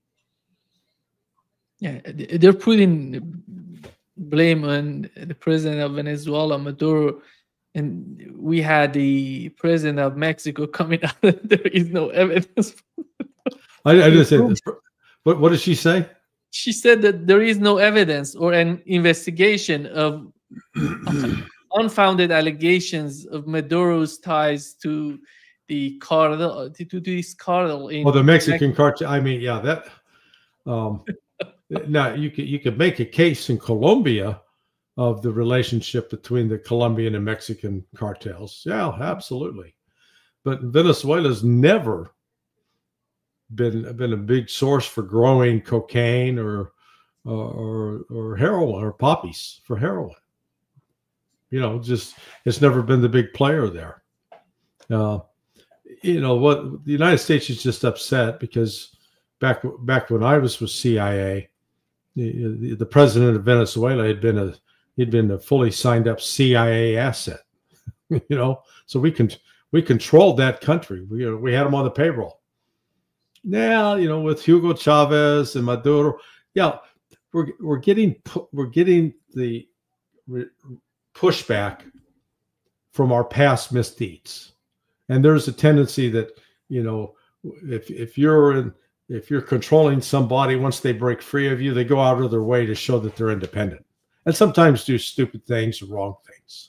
Yeah, they're putting blame on the president of Venezuela, Maduro, and we had the president of Mexico coming out and there is no evidence. I, I just said, what, what did she say? She said that there is no evidence or an investigation of unfounded allegations of Maduro's ties to the cartel, to, to this cartel in well, the Mexican Mexico. cartel. I mean, yeah, that. Um, now you could you could make a case in Colombia of the relationship between the Colombian and Mexican cartels. Yeah, absolutely. But Venezuela's never been been a big source for growing cocaine or or or heroin or poppies for heroin. You know, just it's never been the big player there. Uh, you know what? The United States is just upset because back back when I was with C I A, the, the president of Venezuela had been a he'd been a fully signed up C I A asset. You know, so we can we controlled that country. We we had them on the payroll. Now, you know, with Hugo Chavez and Maduro, yeah, we're we're getting we're getting the pushback from our past misdeeds, and there's a tendency that, you know, if if you're in if you're controlling somebody, once they break free of you, they go out of their way to show that they're independent, and sometimes do stupid things or wrong things.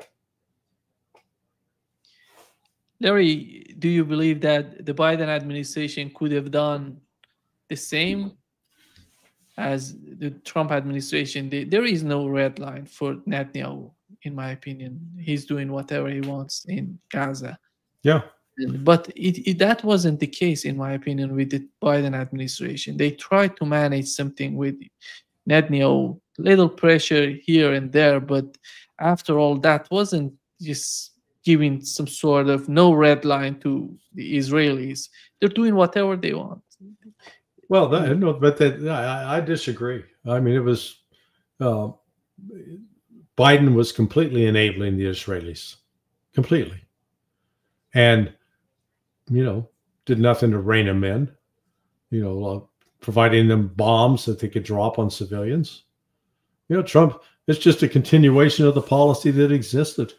Larry, do you believe that the Biden administration could have done the same as the Trump administration? There is no red line for Netanyahu, in my opinion. He's doing whatever he wants in Gaza. Yeah. But it, it, that wasn't the case, in my opinion, with the Biden administration. They tried to manage something with Netanyahu, little pressure here and there, but after all, that wasn't just giving some sort of no red line to the Israelis. They're doing whatever they want. Well, that, no, but that, I, I disagree. I mean, it was uh, Biden was completely enabling the Israelis, completely, and you know, did nothing to rein them in. You know, uh, providing them bombs that they could drop on civilians. You know, Trump. It's just a continuation of the policy that existed.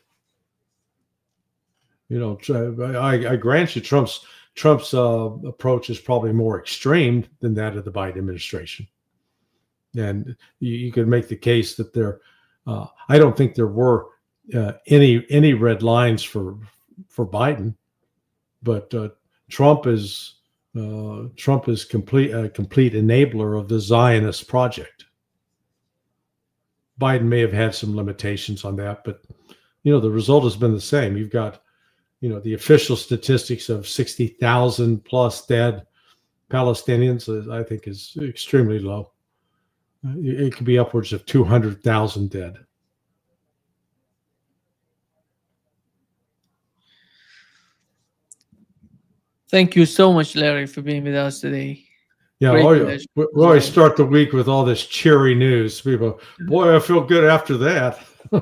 You know, I, I grant you, Trump's Trump's uh, approach is probably more extreme than that of the Biden administration, and you, you could make the case that there. Uh, I don't think there were uh, any any red lines for for Biden, but uh, Trump is uh, Trump is complete a complete enabler of the Zionist project. Biden may have had some limitations on that, but you know the result has been the same. You've got, you know, the official statistics of sixty thousand plus dead Palestinians, I think, is extremely low. It could be upwards of two hundred thousand dead. Thank you so much, Larry, for being with us today. Yeah, we we always start the week with all this cheery news. People, boy, I feel good after that.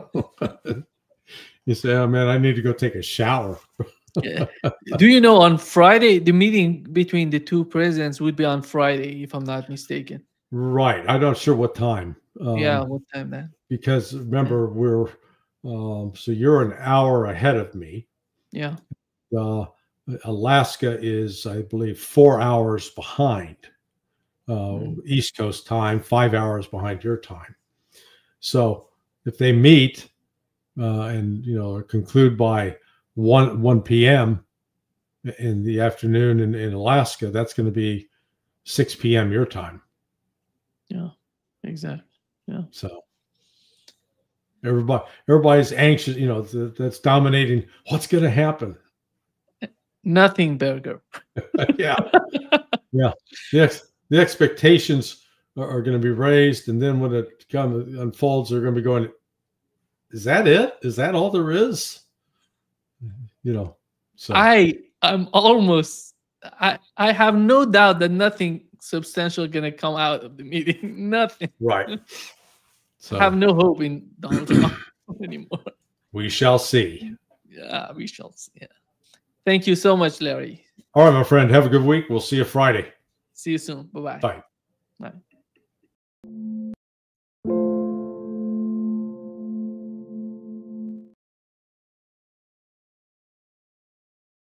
You say, oh, man, I need to go take a shower. Yeah. Do you know on Friday, the meeting between the two presidents would be on Friday, if I'm not mistaken? Right. I'm not sure what time. Um, yeah, what time then? Because remember, yeah. we're, um, so you're an hour ahead of me. Yeah. Uh, Alaska is, I believe, four hours behind uh, mm. East Coast time, five hours behind your time. So if they meet, Uh, and you know, conclude by one one p m in the afternoon in, in Alaska, that's going to be six p m your time. Yeah, exactly. Yeah. So everybody, everybody's anxious. You know, th- that's dominating. What's going to happen? Nothing, Berger. Yeah, yeah. The ex- the expectations are, are going to be raised, and then when it kind of unfolds, they're going to be going, is that it? Is that all there is? You know, so I I'm almost I I have no doubt that nothing substantial gonna come out of the meeting. Nothing. right. So I have no hope in Donald Trump anymore. we shall see. Yeah, we shall see. Yeah. Thank you so much, Larry. All right, my friend. Have a good week. We'll see you Friday. See you soon. Bye-bye. Bye. Bye.